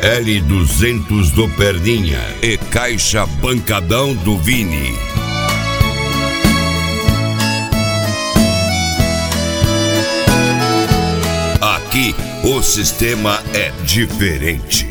L200 do Perninha e Caixa Pancadão do Vini. Aqui o sistema é diferente.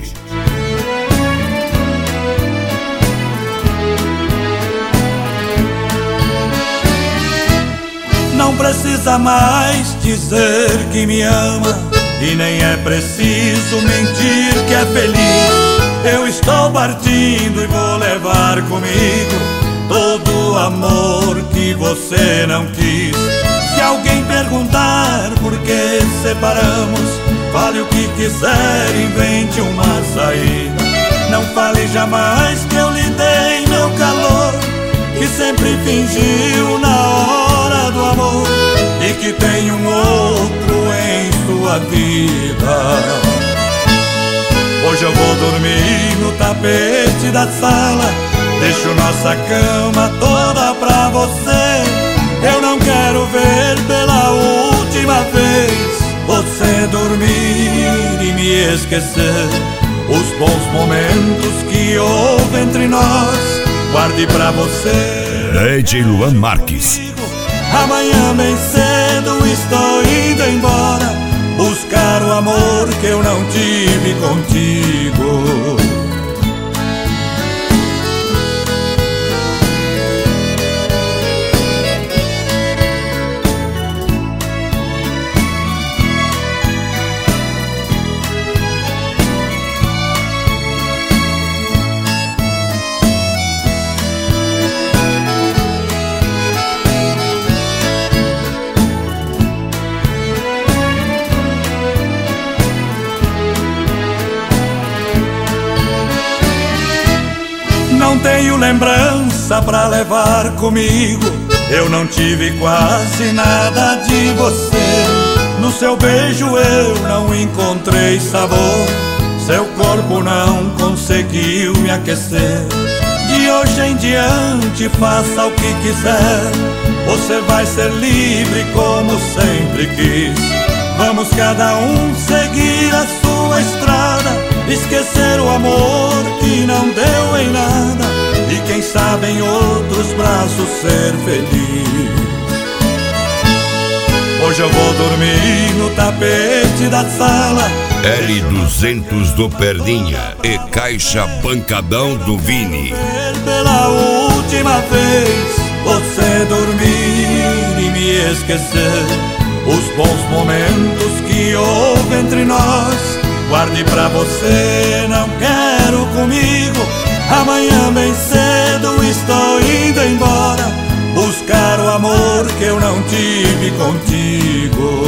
Não precisa mais dizer que me ama, e nem é preciso mentir que é feliz. Eu estou partindo e vou levar comigo todo o amor que você não quis. Se alguém perguntar por que separamos, fale o que quiser, invente uma saída. Não fale jamais que eu lhe dei meu calor, que sempre fingiu na hora do amor, e que tem um outro em sua vida. Hoje eu vou dormir no tapete da sala, deixo nossa cama toda pra você. Eu não quero ver pela última vez você dormir e me esquecer. Os bons momentos que houve entre nós, guarde pra você. DJ Luan Marques. Amanhã bem cedo estou indo embora, buscar o amor que eu não tive contigo. Não tenho lembrança pra levar comigo, eu não tive quase nada de você. No seu beijo eu não encontrei sabor, seu corpo não conseguiu me aquecer. De hoje em diante faça o que quiser, você vai ser livre como sempre quis. Vamos cada um seguir a sua estrada, esquecer o amor que não deu em nada, e quem sabe em outros braços ser feliz. Hoje eu vou dormir no tapete da sala, L200 do Perninha e Caixa Pancadão do Vini. Pela última vez você dormir e me esquecer. Os bons momentos que houve entre nós, guarde pra você, não quero comigo. Amanhã bem cedo estou indo embora, buscar o amor que eu não tive contigo.